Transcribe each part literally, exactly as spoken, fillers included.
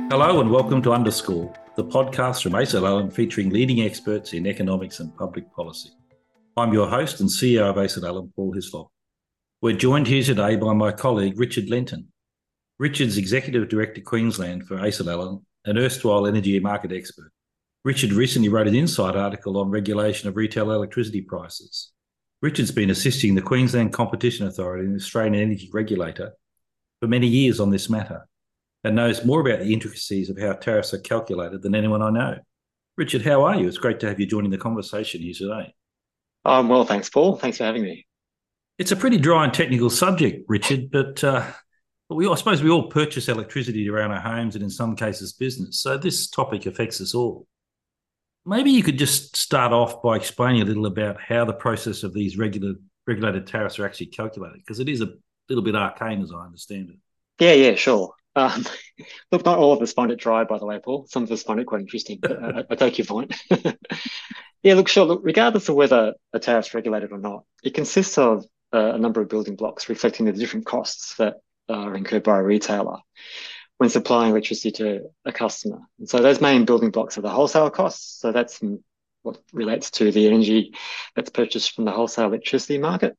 Hello and welcome to Underscore, the podcast from A C L Allen featuring leading experts in economics and public policy. I'm your host and C E O of A C L Allen, Paul Hislop. We're joined here today by my colleague Richard Lenton. Richard's Executive Director Queensland for A C L Allen, an erstwhile energy market expert. Richard recently wrote an Insight article on regulation of retail electricity prices. Richard's been assisting the Queensland Competition Authority and the Australian Energy Regulator for many years on this matter, and knows more about the intricacies of how tariffs are calculated than anyone I know. Richard, how are you? It's great to have you joining the conversation here today. Um, well, thanks, Paul. Thanks for having me. It's a pretty dry and technical subject, Richard, but uh, we, I suppose we all purchase electricity around our homes and in some cases business, so this topic affects us all. Maybe you could just start off by explaining a little about how the process of these regular, regulated tariffs are actually calculated, because it is a little bit arcane as I understand it. Yeah, yeah, sure. Um, look, not all of us find it dry, by the way, Paul. Some of us find it quite interesting, but I, I take your point. Yeah, look, sure. Look, regardless of whether a tariff's regulated or not, it consists of uh, a number of building blocks reflecting the different costs that are incurred by a retailer when supplying electricity to a customer. And so those main building blocks are the wholesale costs. So that's what relates to the energy that's purchased from the wholesale electricity market,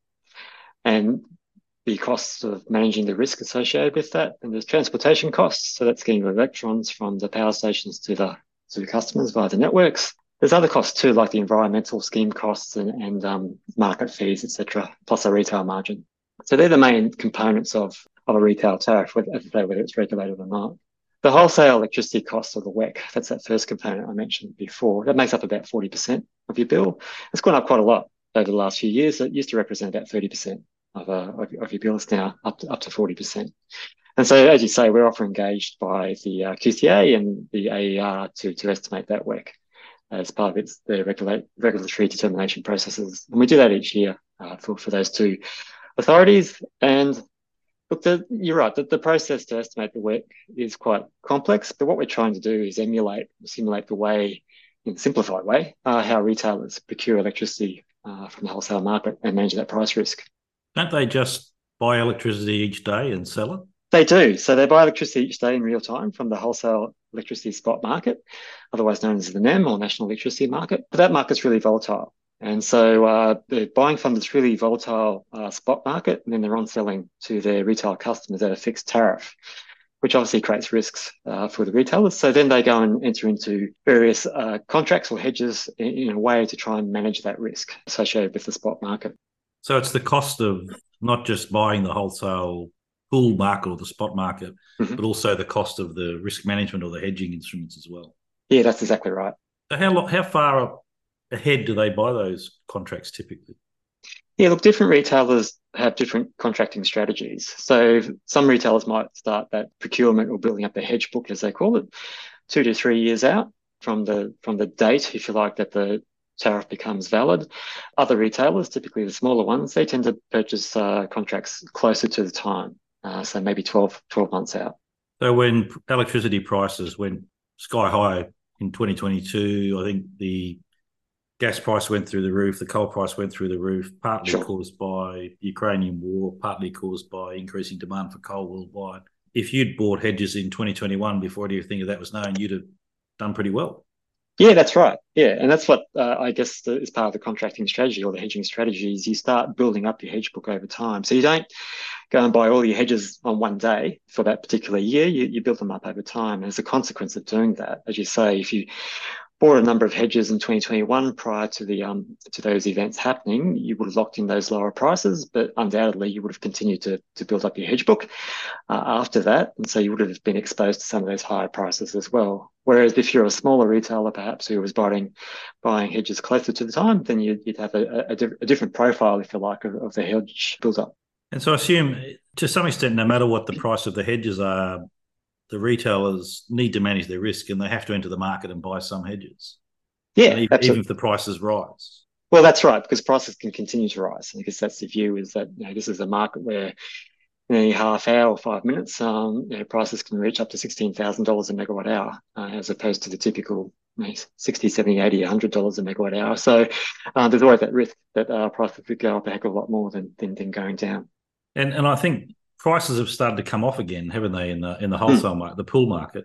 and the costs of managing the risk associated with that. And there's transportation costs. So that's getting the electrons from the power stations to the to the customers via the networks. There's other costs too, like the environmental scheme costs and, and um, market fees, et cetera, plus a retail margin. So they're the main components of, of a retail tariff, whether, as I say, whether it's regulated or not. The wholesale electricity cost, or the W E C, that's that first component I mentioned before. That makes up about forty percent of your bill. It's gone up quite a lot over the last few years. It used to represent about thirty percent of, uh, of, of your bills, now up to, up to forty percent. And so, as you say, we're often engaged by the uh, Q C A and the A E R to, to estimate that W E C as part of its the regulate, regulatory determination processes. And we do that each year uh, for, for those two authorities. And look, the, you're right, the, the process to estimate the W E C is quite complex, but what we're trying to do is emulate, simulate the way, in a simplified way, uh, how retailers procure electricity uh, from the wholesale market and manage that price risk. Don't they just buy electricity each day and sell it? They do. So they buy electricity each day in real time from the wholesale electricity spot market, otherwise known as the N E M, or National Electricity Market. But that market's really volatile. And so uh, they're buying from this really volatile uh, spot market, and then they're on-selling to their retail customers at a fixed tariff, which obviously creates risks uh, for the retailers. So then they go and enter into various uh, contracts or hedges in, in a way to try and manage that risk associated with the spot market. So it's the cost of not just buying the wholesale pool market or the spot market, mm-hmm. but also the cost of the risk management or the hedging instruments as well. Yeah, that's exactly right. So how how far up ahead do they buy those contracts typically? Yeah, look, different retailers have different contracting strategies. So some retailers might start that procurement or building up their hedge book, as they call it, two to three years out from the from the date, if you like, that the tariff becomes valid. Other retailers, typically the smaller ones, they tend to purchase uh, contracts closer to the time, uh, so maybe twelve, twelve months out. So when electricity prices went sky high in twenty twenty-two, I think the gas price went through the roof, the coal price went through the roof, partly sure. caused by the Ukrainian war, partly caused by increasing demand for coal worldwide. If you'd bought hedges in twenty twenty-one before anything of that was known, you'd have done pretty well. Yeah, that's right. Yeah, and that's what uh, I guess the, is part of the contracting strategy or the hedging strategy is you start building up your hedge book over time. So you don't go and buy all your hedges on one day for that particular year. You, you build them up over time. And as a consequence of doing that, as you say, if you bought a number of hedges in twenty twenty-one prior to the um to those events happening, you would have locked in those lower prices, but undoubtedly you would have continued to to build up your hedge book uh, after that, and so you would have been exposed to some of those higher prices as well. Whereas if you're a smaller retailer, perhaps who was buying buying hedges closer to the time, then you'd, you'd have a, a, a different profile, if you like, of, of the hedge build up. And so I assume, to some extent, no matter what the price of the hedges are, the retailers need to manage their risk and they have to enter the market and buy some hedges. Yeah, even, even if the prices rise. Well, that's right, because prices can continue to rise. I guess that's the view, is that you know, this is a market where in any half hour or five minutes, um, you know, prices can reach up to sixteen thousand dollars a megawatt hour, uh, as opposed to the typical you know, sixty, seventy, eighty, one hundred dollars a megawatt hour. So uh, there's always that risk that uh, prices could go up a heck of a lot more than, than, than going down. And and I think prices have started to come off again, haven't they, in the in the wholesale mm. market, the pool market.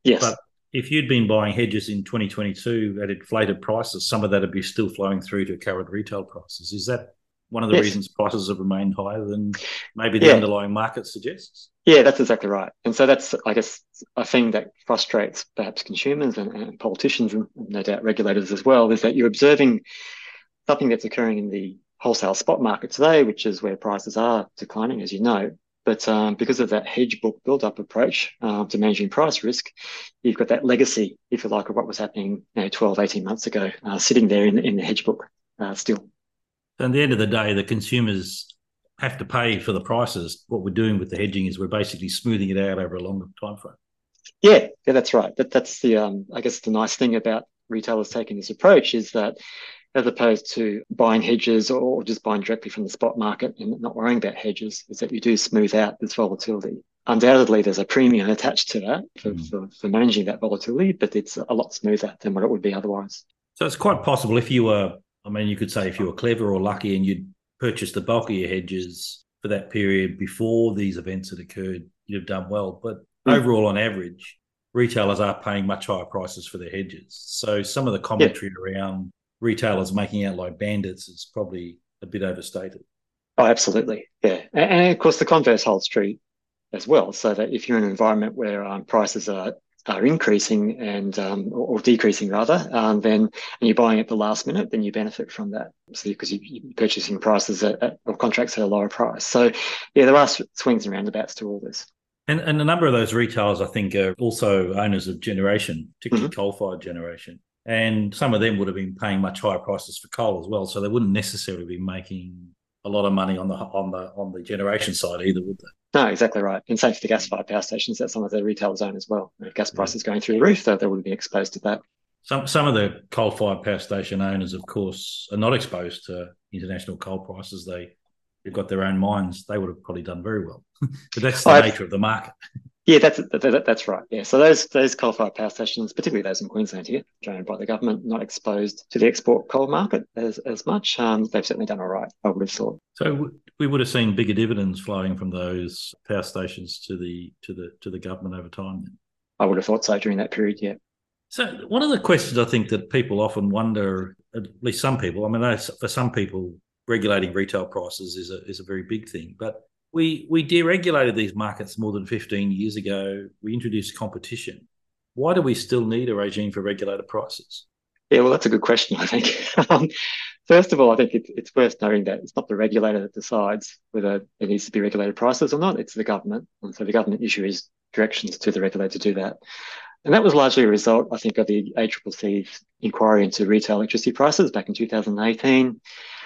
Yes. But if you'd been buying hedges in twenty twenty-two at inflated prices, some of that would be still flowing through to current retail prices. Is that one of the Yes. reasons prices have remained higher than maybe the Yeah. underlying market suggests? Yeah, that's exactly right. And so that's, I guess, a thing that frustrates perhaps consumers and, and politicians and no doubt regulators as well, is that you're observing something that's occurring in the wholesale spot market today, which is where prices are declining, as you know. But um, because of that hedge book build-up approach um, to managing price risk, you've got that legacy, if you like, of what was happening you know, twelve, eighteen months ago, uh, sitting there in, in the hedge book uh, still. So at the end of the day, the consumers have to pay for the prices. What we're doing with the hedging is we're basically smoothing it out over a longer time frame. Yeah, yeah, that's right. That that's the um, I guess the nice thing about retailers taking this approach is that as opposed to buying hedges or just buying directly from the spot market and not worrying about hedges, is that you do smooth out this volatility. Undoubtedly, there's a premium attached to that for, Mm. for, for managing that volatility, but it's a lot smoother than what it would be otherwise. So it's quite possible if you were, I mean, you could say if you were clever or lucky and you'd purchased the bulk of your hedges for that period before these events had occurred, you'd have done well. But Mm. overall, on average, retailers are paying much higher prices for their hedges. So some of the Yeah. commentary around retailers making out like bandits is probably a bit overstated. Oh, absolutely. Yeah. And, and of course, the converse holds true as well. So that if you're in an environment where um, prices are are increasing and um, or, or decreasing rather, um, then and you're buying at the last minute, then you benefit from that. So because you, you're purchasing prices at, at, or contracts at a lower price. So yeah, there are swings and roundabouts to all this. And, and a number of those retailers, I think, are also owners of generation, particularly Mm-hmm. coal-fired generation. And some of them would have been paying much higher prices for coal as well. So they wouldn't necessarily be making a lot of money on the on the on the generation side either, would they? No, exactly right. And same for the gas-fired power stations that some of the retailers own as well. If gas Yeah. prices going through the roof, they, they wouldn't be exposed to that. Some some of the coal-fired power station owners, of course, are not exposed to international coal prices. They they've got their own mines. They would have probably done very well. But that's the Oh, nature of the market. Yeah, that's that, that's right. Yeah, so those those coal-fired power stations, particularly those in Queensland here, owned by the government, not exposed to the export coal market as as much. Um, they've certainly done all right, I would have thought. So we would have seen bigger dividends flowing from those power stations to the to the to the government over time. Then. I would have thought so during that period. Yeah. So one of the questions I think that people often wonder, at least some people, I mean, for some people, regulating retail prices is a is a very big thing, but We we deregulated these markets more than fifteen years ago. We introduced competition. Why do we still need a regime for regulated prices? Yeah, well, that's a good question, I think. um, first of all, I think it's, it's worth noting that it's not the regulator that decides whether there needs to be regulated prices or not. It's the government. And so the government issues directions to the regulator to do that. And that was largely a result, I think, of the A C C C's inquiry into retail electricity prices back in two thousand eighteen.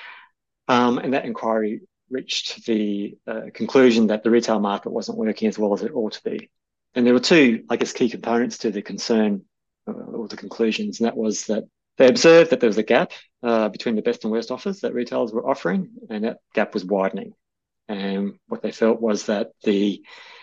Um, and that inquiry reached the uh, conclusion that the retail market wasn't working as well as it ought to be. And there were two, I guess, key components to the concern uh, or the conclusions, and that was that they observed that there was a gap uh, between the best and worst offers that retailers were offering, and that gap was widening. And what they felt was that the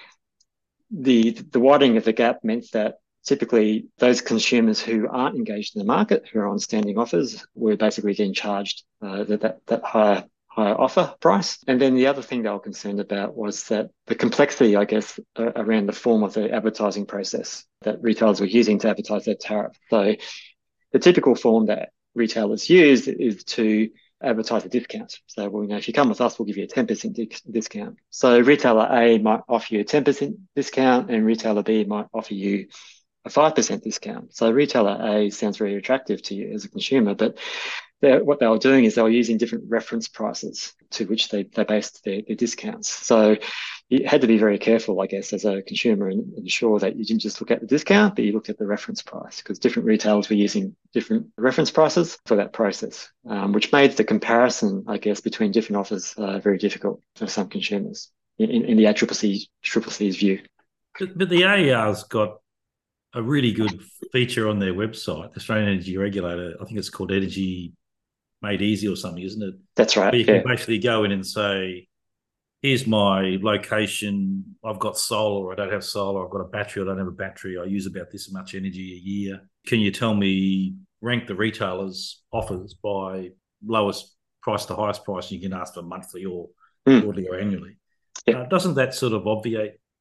the the widening of the gap meant that typically those consumers who aren't engaged in the market, who are on standing offers, were basically getting charged uh, that, that that higher higher offer price. And then the other thing they were concerned about was that the complexity, I guess, uh, around the form of the advertising process that retailers were using to advertise their tariff. So the typical form that retailers use is to advertise a discount. So, well, you know, if you come with us, we'll give you a ten percent di- discount. So retailer A might offer you a ten percent discount and retailer B might offer you a five percent discount. So retailer A sounds very attractive to you as a consumer, but what they were doing is they were using different reference prices to which they, they based their, their discounts. So you had to be very careful, I guess, as a consumer and ensure that you didn't just look at the discount, but you looked at the reference price because different retailers were using different reference prices for that process, um, which made the comparison, I guess, between different offers uh, very difficult for some consumers in, in the A C C C, C C C's view. But, but the A E R's got a really good feature on their website, the Australian Energy Regulator. I think it's called Energy Made Easy or something, isn't it? That's right. Where you yeah. can basically go in and say, here's my location. I've got solar, I don't have solar. I've got a battery, I don't have a battery. I use about this much energy a year. Can you tell me, rank the retailers' offers by lowest price to highest price? You can ask for monthly or mm. quarterly or annually. Yeah. Uh, doesn't that sort of obviate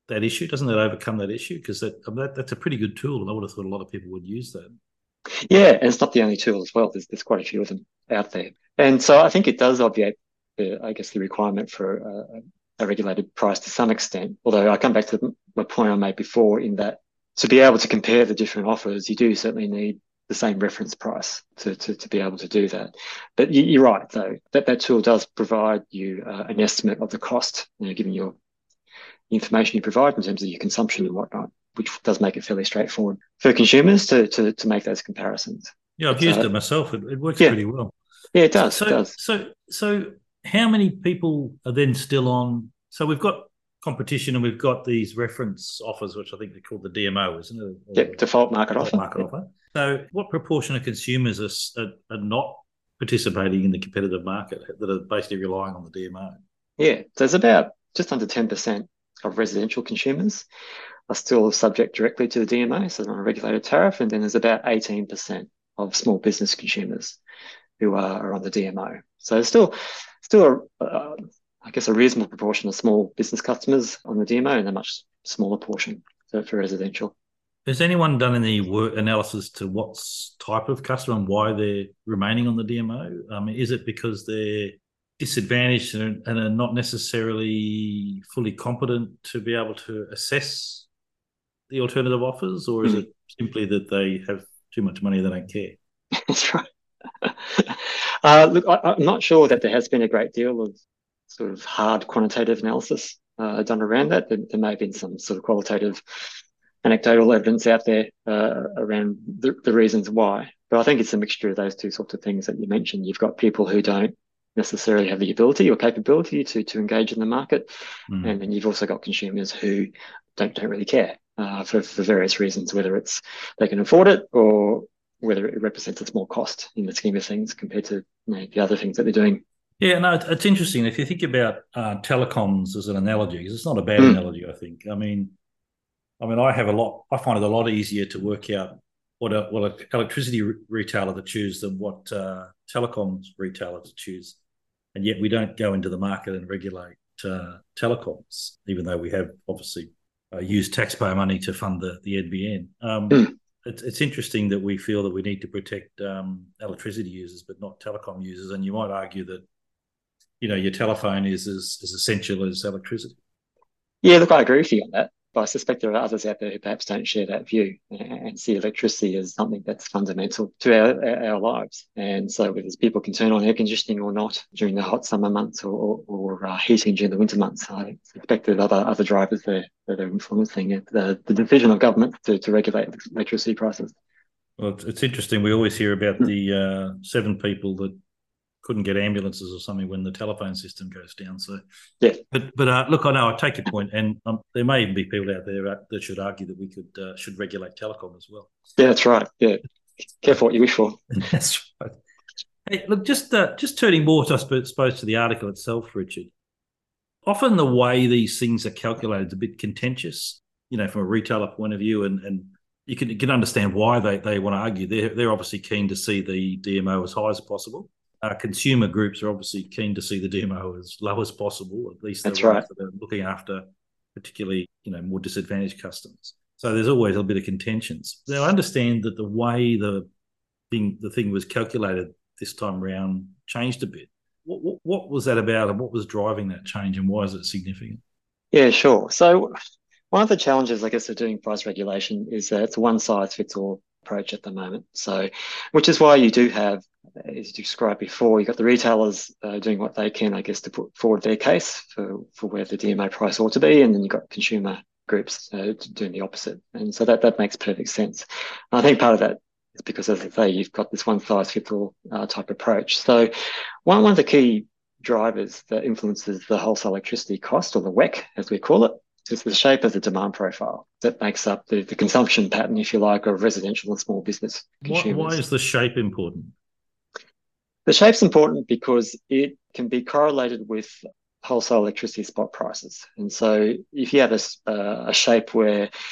that issue? Doesn't that overcome that issue? Because that, I mean, that that's a pretty good tool, and I would have thought a lot of people would use that. Yeah, and it's not the only tool as well. There's there's quite a few of them out there, and so I think it does obviate the, I guess, the requirement for a, a regulated price to some extent. Although I come back to the, the point I made before, in that to be able to compare the different offers, you do certainly need the same reference price to to, to be able to do that. But you, you're right, though, that that tool does provide you uh, an estimate of the cost, you know, given your information you provide in terms of your consumption and whatnot, which does make it fairly straightforward for consumers to to, to make those comparisons. Yeah, I've But, used uh, it myself. It, it works yeah, pretty well. yeah, it So, does, it so, does. so, so, how many people are then still on? So we've got competition, and we've got these reference offers, which I think they're called the D M O, isn't it? Or Yep, default market default offer. market Yep. offer. So, what proportion of consumers are, are, are not participating in the competitive market that are basically relying on the D M O? Yeah, so there's about just under ten percent of residential consumers are still subject directly to the D M O, so they're on a regulated tariff, and then there's about eighteen percent of small business consumers who are, are on the D M O. So there's still, still, a, uh, I guess, a reasonable proportion of small business customers on the D M O, and a much smaller portion for, for residential. Has anyone done any work analysis to what type of customer and why they're remaining on the D M O? I mean, is it because they're disadvantaged and, and are not necessarily fully competent to be able to assess the alternative offers, or is mm. it simply that they have too much money, they don't care? That's right. uh, look, I, I'm not sure that there has been a great deal of sort of hard quantitative analysis uh, done around that. There, there may have been some sort of qualitative anecdotal evidence out there uh, around the, the reasons why. But I think it's a mixture of those two sorts of things that you mentioned. You've got people who don't necessarily have the ability or capability to to engage in the market, mm. and then you've also got consumers who don't don't really care uh, for for various reasons, whether it's they can afford it or whether it represents a small cost in the scheme of things compared to, you know, the other things that they're doing. Yeah, no, it's interesting. If you think about uh, telecoms as an analogy, because it's not a bad mm. analogy, I think. I mean, I mean, I have a lot. I find it a lot easier to work out what a what an electricity re- retailer to choose than what uh, telecoms retailer to choose, and yet we don't go into the market and regulate uh, telecoms, even though we have obviously uh, used taxpayer money to fund the the N B N. Um, mm. it's, it's interesting that we feel that we need to protect um, electricity users, but not telecom users. And you might argue that, you know, your telephone is as, as essential as electricity. Yeah, look, I agree with you on that. But I suspect there are others out there who perhaps don't share that view and see electricity as something that's fundamental to our, our lives. And so whether people can turn on air conditioning or not during the hot summer months, or, or uh, heating during the winter months, I suspect there are other, other drivers there that are influencing it, the, the decision of government to, to regulate electricity prices. Well, it's interesting. We always hear about the uh, seven people that couldn't get ambulances or something when the telephone system goes down. So, yeah. But but uh, look, I know I take your point, and um, there may even be people out there that should argue that we could uh, should regulate telecom as well. Yeah, that's right. Yeah, careful what you wish for. That's right. Hey, look, just uh, just turning more, to, I suppose, to the article itself, Richard. Often the way these things are calculated is a bit contentious, you know, from a retailer point of view, and and you can you can understand why they, they want to argue. They're they're obviously keen to see the D M O as high as possible. Uh, consumer groups are obviously keen to see the D M O as low as possible, at least the That's ones right. that are looking after particularly, you know, more disadvantaged customers. So there's always a bit of contentions. Now, I understand that the way the thing the thing was calculated this time around changed a bit. What, what, what was that about, and what was driving that change, and why is it significant? Yeah, sure. So one of the challenges, I guess, of doing price regulation is that it's a one-size-fits-all approach at the moment. So, which is why you do have, as you described before, you've got the retailers uh, doing what they can, I guess, to put forward their case for, for where the D M O price ought to be, and then you've got consumer groups uh, doing the opposite. And so that, that makes perfect sense. And I think part of that is because, as I say, you've got this one-size-fits-all uh, type approach. So one, one of the key drivers that influences the wholesale electricity cost, or the W E C, as we call it, is the shape of the demand profile that makes up the, the consumption pattern, if you like, of residential and small business consumers. Why, why is the shape important? The shape's important because it can be correlated with wholesale electricity spot prices. And so if you have a, uh, a shape where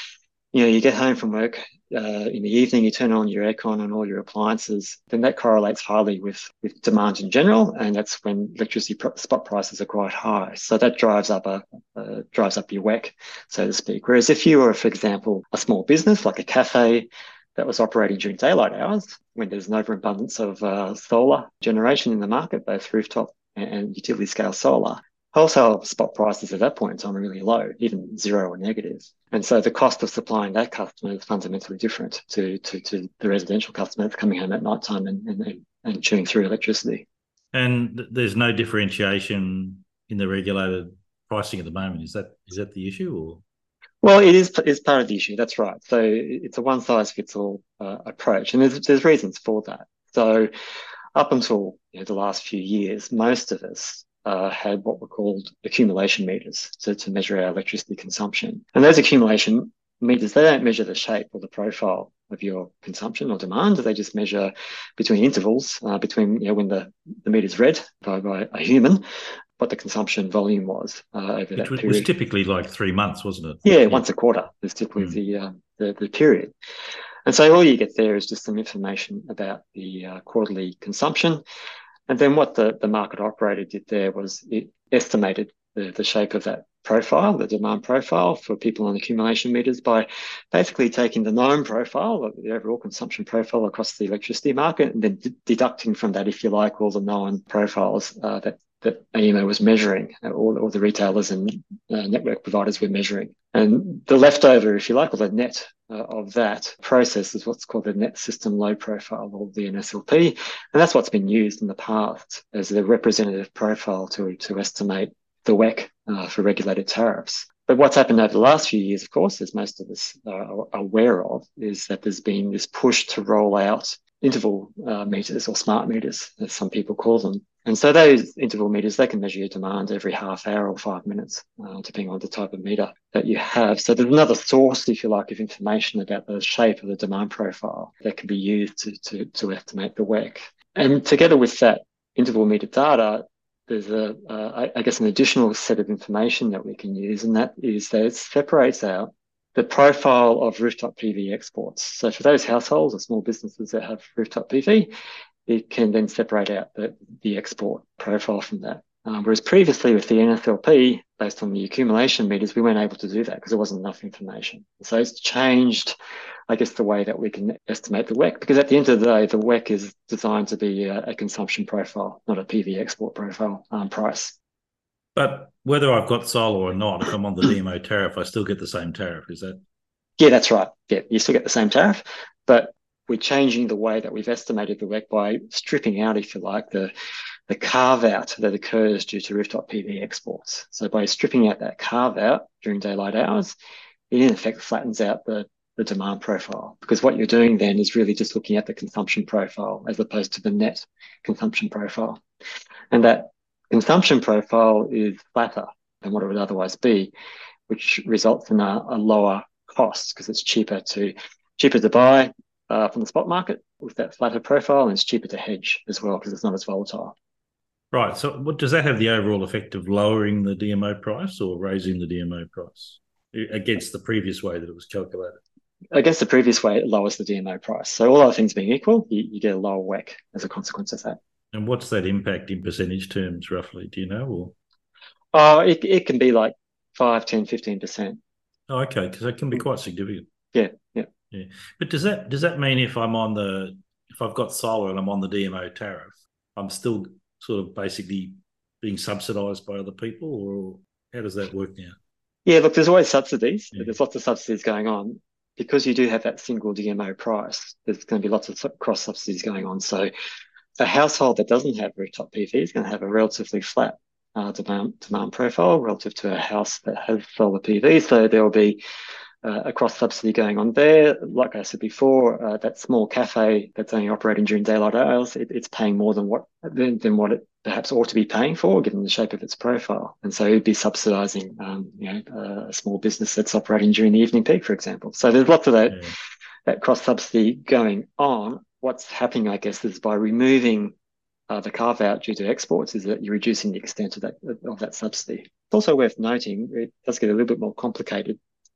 you know, you get home from work uh, in the evening, you turn on your aircon and all your appliances, then that correlates highly with, with demand in general, and that's when electricity pr- spot prices are quite high. So that drives up a uh, drives up your W E C, so to speak. Whereas if you were, for example, a small business like a cafe that was operating during daylight hours, when there's an overabundance of uh, solar generation in the market, both rooftop and, and utility scale solar, wholesale spot prices at that point in time are really low, even zero or negative. And so the cost of supplying that customer is fundamentally different to to, to the residential customer that's coming home at night time and, and, and chewing through electricity. And th- there's no differentiation in the regulated pricing at the moment. Is that is that the issue, or? Well, it is is part of the issue. That's right. So it's a one size fits all uh, approach, and there's there's reasons for that. So up until you know, the last few years, most of us uh, had what were called accumulation meters to, to measure our electricity consumption. And those accumulation meters, they don't measure the shape or the profile of your consumption or demand. They just measure between intervals, uh, between you know when the, the meter's read by, by a human, what the consumption volume was uh, over Which that was, was period. typically like three months, wasn't it? Yeah, Yeah. once a quarter is typically Mm. the, uh, the the period. And so all you get there is just some information about the uh, quarterly consumption. And then what the, the market operator did there was it estimated the, the shape of that profile, the demand profile for people on accumulation meters by basically taking the known profile, the overall consumption profile across the electricity market, and then d- deducting from that, if you like, all the known profiles uh, that that A E M O was measuring, or, or the retailers and uh, network providers were measuring. And the leftover, if you like, or the net uh, of that process is what's called the net system load profile, or the N S L P. And that's what's been used in the past as the representative profile to, to estimate the W E C uh, for regulated tariffs. But what's happened over the last few years, of course, as most of us are aware of, is that there's been this push to roll out interval uh, meters, or smart meters, as some people call them. And so those interval meters, they can measure your demand every half hour or five minutes, uh, depending on the type of meter that you have. So there's another source, if you like, of information about the shape of the demand profile that can be used to, to, to estimate the W E C. And together with that interval meter data, there's a, uh, I guess, an additional set of information that we can use, and that is that it separates out the profile of rooftop P V exports. So for those households or small businesses that have rooftop P V, it can then separate out the, the export profile from that. Um, whereas previously with the N S L P, based on the accumulation meters, we weren't able to do that because there wasn't enough information. So it's changed, I guess, the way that we can estimate the W E C, because at the end of the day, the W E C is designed to be a, a consumption profile, not a P V export profile um, price. But whether I've got solar or not, if I'm on the D M O tariff, I still get the same tariff. Is that? Yeah, that's right. Yeah, you still get the same tariff, but we're changing the way that we've estimated the W E C by stripping out, if you like, the the carve out that occurs due to rooftop P V exports. So by stripping out that carve out during daylight hours, it in effect flattens out the, the demand profile, because what you're doing then is really just looking at the consumption profile as opposed to the net consumption profile. And that consumption profile is flatter than what it would otherwise be, which results in a, a lower cost because it's cheaper to cheaper to buy uh, from the spot market with that flatter profile, and it's cheaper to hedge as well because it's not as volatile. Right. So what does that have the overall effect of lowering the D M O price or raising the D M O price against the previous way that it was calculated? I guess the previous way, it lowers the D M O price. So all other things being equal, you, you get a lower W E C as a consequence of that. And what's that impact in percentage terms, roughly? Do you know? Or? Oh, it, it can be like five, ten, fifteen percent. Oh, okay, because that can be quite significant. Yeah, yeah. Yeah. But does that does that mean if I'm on the if I've got solar and I'm on the D M O tariff, I'm still sort of basically being subsidised by other people, or how does that work now? Yeah, look, there's always subsidies. Yeah. There's lots of subsidies going on. Because you do have that single D M O price, there's going to be lots of cross subsidies going on. So a household that doesn't have rooftop P V is going to have a relatively flat uh, demand, demand profile relative to a house that has solar P V. So there will be uh, a cross subsidy going on there. Like I said before, uh, that small cafe that's only operating during daylight hours, it, it's paying more than what than, than what it perhaps ought to be paying for, given the shape of its profile. And so it'd be subsidising, um, you know, uh, a small business that's operating during the evening peak, for example. So there's lots of that Yeah. that cross subsidy going on. What's happening, I guess, is by removing uh, the carve out due to exports, is that you're reducing the extent of that of that subsidy. It's also worth noting it does get a little bit more complicated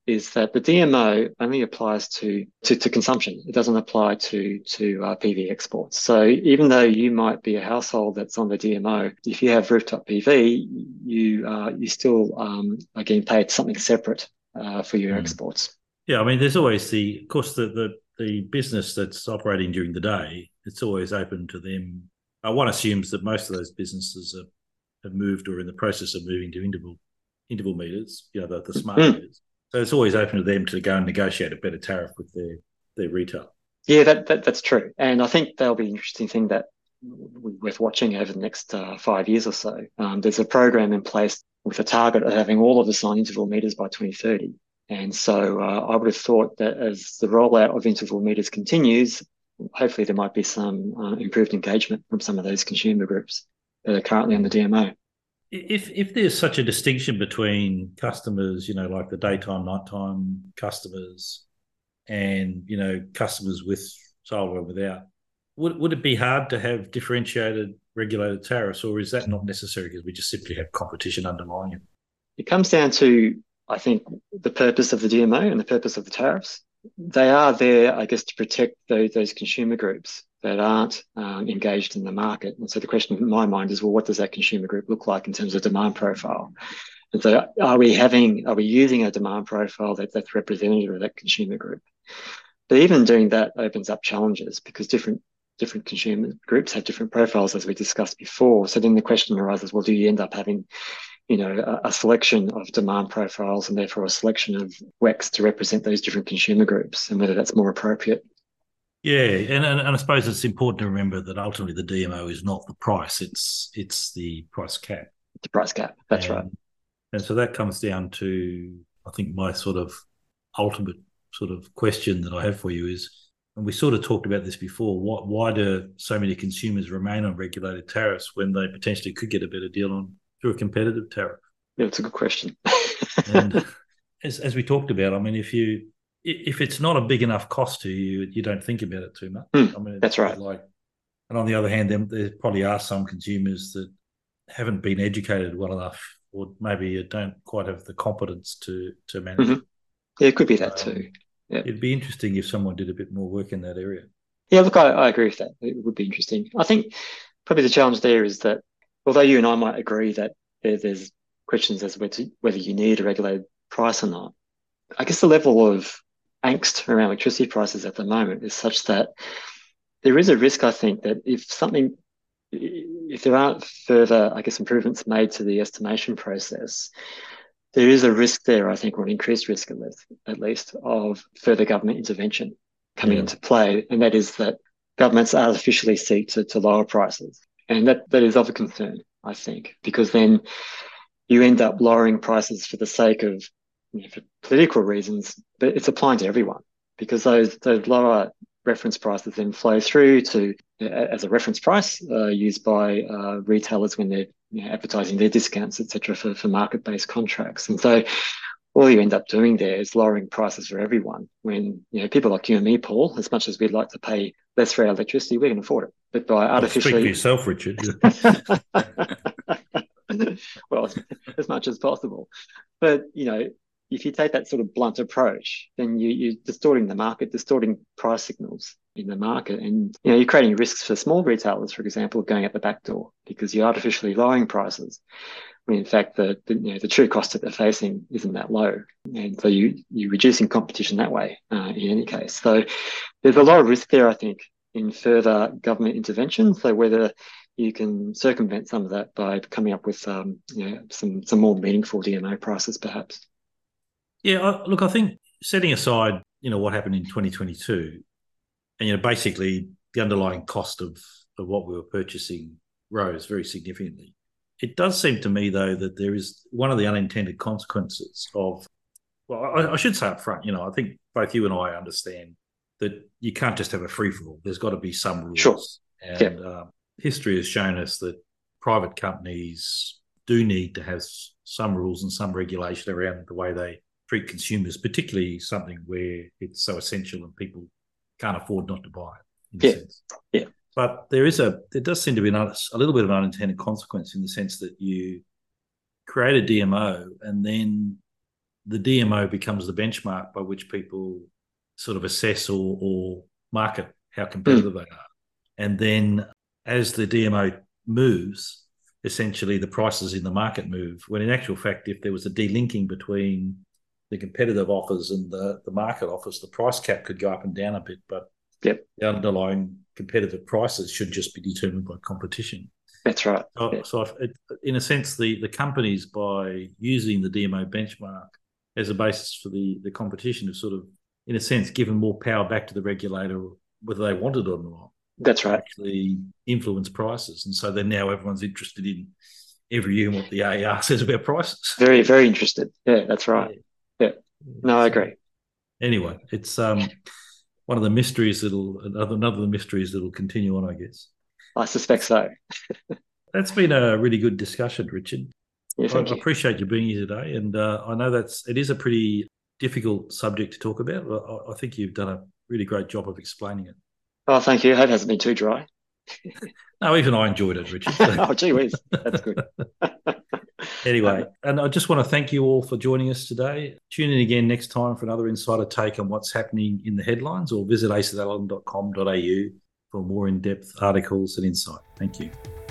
is that the D M O only applies to, to, to consumption. It doesn't apply to, to uh, P V exports. So even though you might be a household that's on the D M O, if you have rooftop P V, you, uh, you still um, are getting paid something separate uh, for your mm. exports. Yeah, I mean, there's always the, of course, the, the, the business that's operating during the day, it's always open to them. Uh, one assumes that most of those businesses are, have moved or in the process of moving to interval interval meters, you know, the, the smart mm. meters. So it's always open to them to go and negotiate a better tariff with their, their retail. Yeah, that, that that's true. And I think that'll be an interesting thing that worth watching over the next uh, five years or so. Um, there's a program in place with a target of having all of the assigned interval meters by twenty thirty. And so uh, I would have thought that as the rollout of interval meters continues, hopefully there might be some uh, improved engagement from some of those consumer groups that are currently on the D M O. If if there's such a distinction between customers, you know, like the daytime, nighttime customers and, you know, customers with solar and without, would, would it be hard to have differentiated regulated tariffs, or is that not necessary because we just simply have competition underlying it? It comes down to, I think, the purpose of the D M O and the purpose of the tariffs. They are there, I guess, to protect those, those consumer groups that aren't um, engaged in the market. And so the question in my mind is, well, what does that consumer group look like in terms of demand profile? And so are we having, are we using a demand profile that, that's representative of that consumer group? But even doing that opens up challenges because different different consumer groups have different profiles, as we discussed before. So then the question arises, well, do you end up having, you know, a, a selection of demand profiles and therefore a selection of W E Cs to represent those different consumer groups, and whether that's more appropriate? Yeah, and, and, and I suppose it's important to remember that ultimately the D M O is not the price, it's it's the price cap. The price cap, that's and, right. And so that comes down to, I think, my sort of ultimate sort of question that I have for you is, and we sort of talked about this before, why, why do so many consumers remain on regulated tariffs when they potentially could get a better deal on through a competitive tariff? Yeah, it's a good question. And as, as we talked about, I mean, if you if it's not a big enough cost to you, you don't think about it too much. Mm, I mean, that's right. Like, and on the other hand, there, there probably are some consumers that haven't been educated well enough, or maybe don't quite have the competence to to manage. Mm-hmm. Yeah, it could be that um, too. Yeah. It'd be interesting if someone did a bit more work in that area. Yeah, look, I, I agree with that. It would be interesting. I think probably the challenge there is that although you and I might agree that there, there's questions as to whether you need a regulated price or not, I guess the level of angst around electricity prices at the moment is such that there is a risk, I think, that if something, if there aren't further, I guess, improvements made to the estimation process, there is a risk there, I think, or an increased risk at least, at least of further government intervention coming yeah. into play. And that is that governments artificially seek to, to lower prices. And that, that is of a concern, I think, because then you end up lowering prices for the sake of, you know, for political reasons, but it's applying to everyone because those, those lower reference prices then flow through to uh, as a reference price uh, used by uh, retailers when they're, you know, advertising their discounts, et cetera, for, for market-based contracts. And so all you end up doing there is lowering prices for everyone when, you know, people like you and me, Paul, as much as we'd like to pay less for our electricity, we can afford it. But by artificially... Well, speak for yourself, Richard. Well, as much as possible. But, you know, if you take that sort of blunt approach, then you, you're distorting the market, distorting price signals in the market. And, you know, you're creating risks for small retailers, for example, going out the back door because you're artificially lowering prices. When in fact, the, the, you know, the true cost that they're facing isn't that low. And so you, you're reducing competition that way uh, in any case. So there's a lot of risk there, I think, in further government intervention. So whether you can circumvent some of that by coming up with um, you know, some, some more meaningful D M O prices, perhaps. Yeah, I, look, I think setting aside, you know, what happened in twenty twenty-two, and, you know, basically the underlying cost of, of what we were purchasing rose very significantly. It does seem to me, though, that there is one of the unintended consequences of, well, I, I should say up front, you know, I think both you and I understand that you can't just have a free-for-all. There's got to be some rules. Sure. And yeah. uh, history has shown us that private companies do need to have some rules and some regulation around the way they treat consumers, particularly something where it's so essential and people can't afford not to buy it, in yeah. a sense. Yeah. But there is a, there does seem to be an, a little bit of an unintended consequence in the sense that you create a D M O and then the D M O becomes the benchmark by which people sort of assess or, or market how competitive mm. they are. And then as the D M O moves, essentially the prices in the market move, when in actual fact, if there was a delinking between the competitive offers and the, the market offers, the price cap could go up and down a bit, but yep. the underlying competitive prices should just be determined by competition. That's right. So, yeah. so it, in a sense, the, the companies, by using the D M O benchmark as a basis for the, the competition, have sort of, in a sense, given more power back to the regulator, whether they want it or not. That's right. Actually influence prices. And so then now everyone's interested in every year what the A E R says about prices. Very, very interested. Yeah, that's right. Yeah. yeah. No, I agree. Anyway, it's um one of the mysteries that'll, another, another of the mysteries that'll continue on, I guess. I suspect so. That's been a really good discussion, Richard. Yeah, thank I you. appreciate you being here today. And uh, I know that's, it is a pretty difficult subject to talk about, but I, I think you've done a really great job of explaining it. Oh, thank you. I hope it hasn't been too dry. No, even I enjoyed it, Richard. Oh, gee whiz. That's good. Anyway, and I just want to thank you all for joining us today. Tune in again next time for another insider take on what's happening in the headlines, or visit a c e t allen dot com dot a u for more in-depth articles and insight. Thank you.